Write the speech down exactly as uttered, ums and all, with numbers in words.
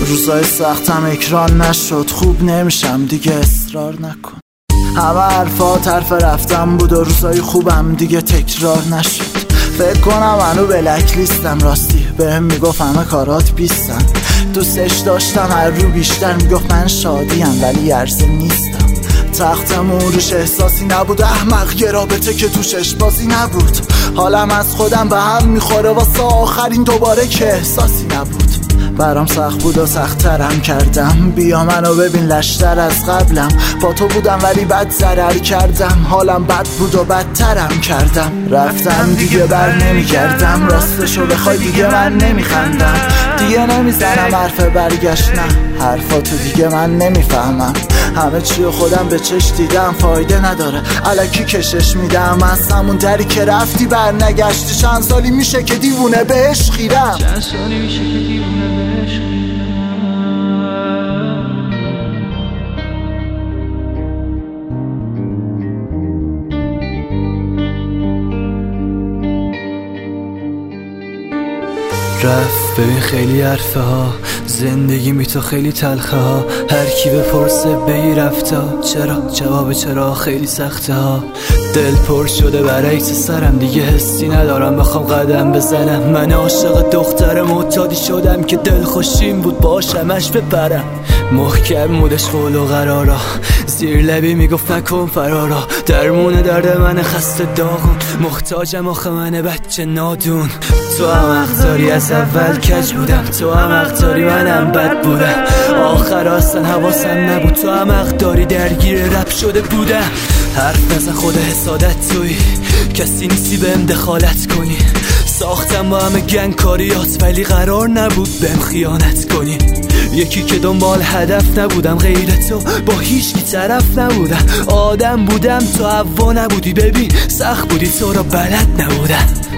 روزای سختم اکران نشد، خوب نمیشم دیگه اصرار نکن. همه حرفا طرف رفتم بود و روزای خوبم دیگه تکرار نشد. فکر کنم منو بلک لیستم، راستی بهم میگفت همه کارات بیستن. دوستش داشتم هر رو بیشتر، میگفت من شادیم ولی عرضه نیستم. تختمون روش احساسی نبود، احمق یه رابطه که توش اشبازی نبود. حالم از خودم به هم میخوره واسه آخرین دوباره که احساسی نبود. برام سخت بود و سخت‌ترم کردم، بیا منو ببین لشتر از قبلم. با تو بودم ولی بد ضرر کردم، حالم بد بود و بدترم کردم. رفتم دیگه بر نمیگردم، راستشو بخوای دیگه من نمیخندم. دیگه نمیزنم حرف برگشت، نه حرفاتو دیگه من نمیفهمم. همه چی خودم به چش دیدم، فایده نداره الکی کشش میدم. از همون دری که رفتی بر نگشتی، چند سالی میشه که دیوونه بهش خیرم. چند سالی میشه که دیوونه بهش خیرم. رفت ببین خیلی حرفه ها، زندگی می تو خیلی تلخه ها. هر کی بپرسه بگی رفتا، چرا جواب چرا خیلی سخته ها. دل پر شده برعکس سرم، دیگه حسی ندارم بخوام قدم بزنم. من عاشق دختر معتادی شدم که دل خوشیم بود باشمش بپرم. محکم مودش قول و قرارا، زیر لبی میگفت نکن فرارا. درمون درد من خسته داغون، محتاجم آخه من بچه نادون. تو هم اختاری از اول کج بودم، تو هم اختاری منم بد بودم. آخر اصلا حواسم نبود، تو هم اختاری درگیر رپ شده بودم. حرف نزن خود حسادت توی، کسی نیستی بهم دخالت کنی. ساختم با همه گنگ کاریات ولی قرار نبود بهم خیانت کنی. یکی که دنبال هدف نبودم، غیر تو با هیچ کی طرف نبودم. آدم بودم تو هوا نبودی، ببین سخت بودی تو را بلد نبودم.